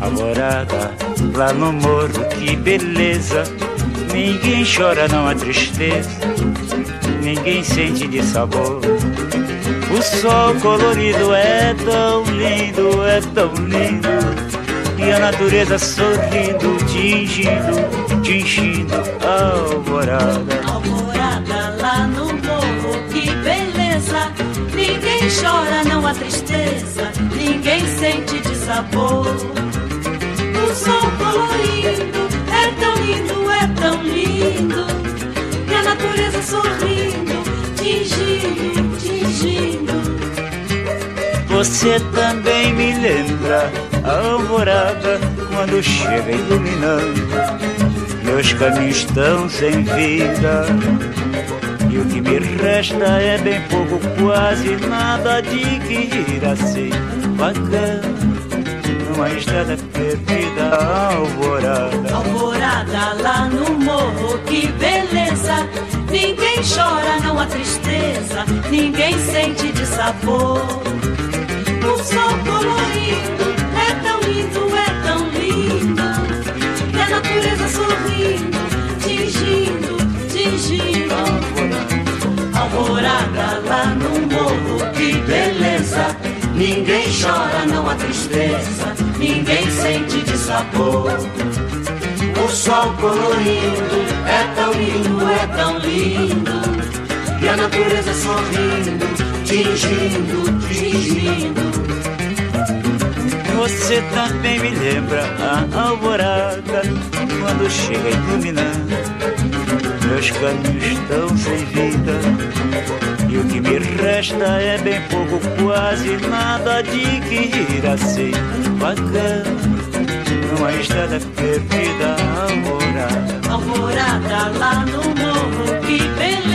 Alvorada lá no morro, que beleza. Ninguém chora, não há tristeza, ninguém sente de sabor. O sol colorido é tão lindo, é tão lindo. E a natureza sorrindo, tingindo, tingindo a alvorada. Alvorada lá no morro, que beleza. Ninguém chora, não há tristeza, ninguém sente de sabor. O sol colorido é tão lindo, é tão lindo. E a natureza sorrindo, tingindo, tingindo. Você também me lembra a alvorada quando chega iluminando. Meus caminhos estão sem vida e o que me resta é bem pouco, quase nada de que ir assim bacana. Numa estrada perdida, alvorada. Alvorada lá no morro, que beleza. Ninguém chora, não há tristeza, ninguém sente de sabor. O sol colorido é tão lindo, é tão lindo. E a natureza sorrindo, tingindo, tingindo. Alvorada lá no morro, que beleza. Ninguém chora, não há tristeza, ninguém sente de sabor. O sol colorido é tão lindo, é tão lindo. E a natureza sorrindo, tingindo, tingindo. Você também me lembra a alvorada quando chega iluminando. Meus caminhos estão sem vida e o que me resta é bem pouco, quase nada de que ir assim bacana. Numa estrada perdida, alvorada. Alvorada lá no morro, que beleza.